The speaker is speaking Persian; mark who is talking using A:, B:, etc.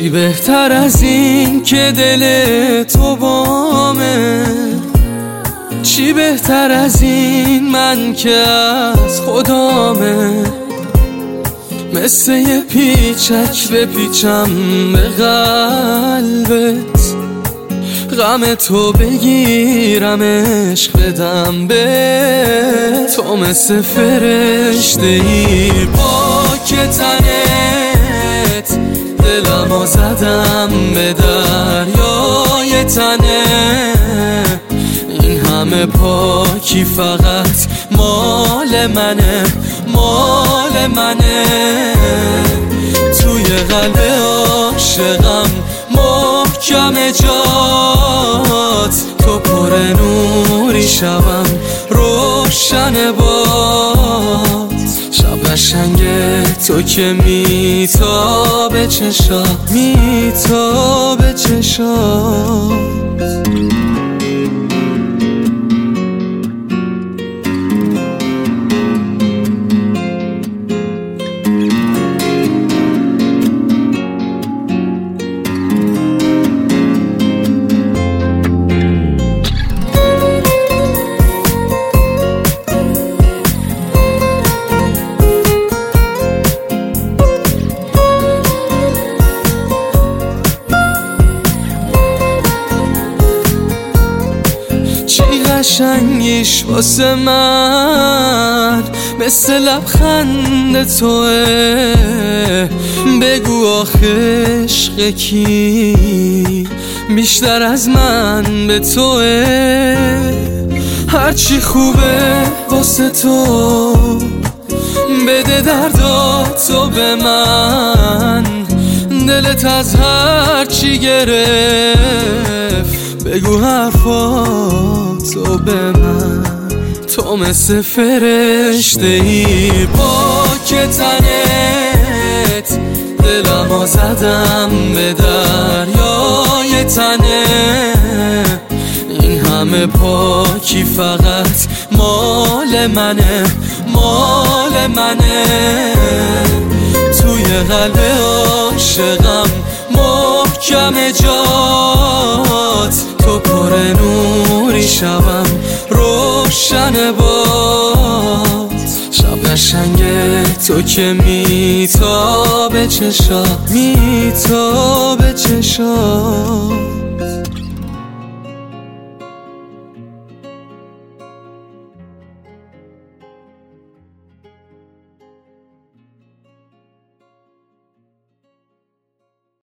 A: چی بهتر از این که دل تو بامه؟ چی بهتر از این من که از خدامه؟ مثل یه پیچک بپیچم به قلبت، غم تو بگیرم عشق بدم به تو. مثل فرشته ای پاک تنت، دلمو زدم به دریای تنت. این همه پاکی فقط مال منه، مال منه. توی قلب عاشقم محکم جات، تو پر نوری شبم روشن باد. شب قشنگه تو که میتابه چشات، میتابه چشات. قشنگیش واسه من مثل لبخند توه. بگو آخه عشق کی بیشتر از من به توه؟ هرچی خوبه واسه تو بده درداتو به من. دلت از هرچی گرفت بگو حرفاتو به من. تو مثل فرشته ای پاک تنت، دلمو زدم به دریای تنت. این همه پاکی فقط مال منه، مال منه. توی قلب عاشقم محکم جات، تو پر نوری شبم روشن باد. شب قشنگه تو که میتابه چشات، میتابه چشات.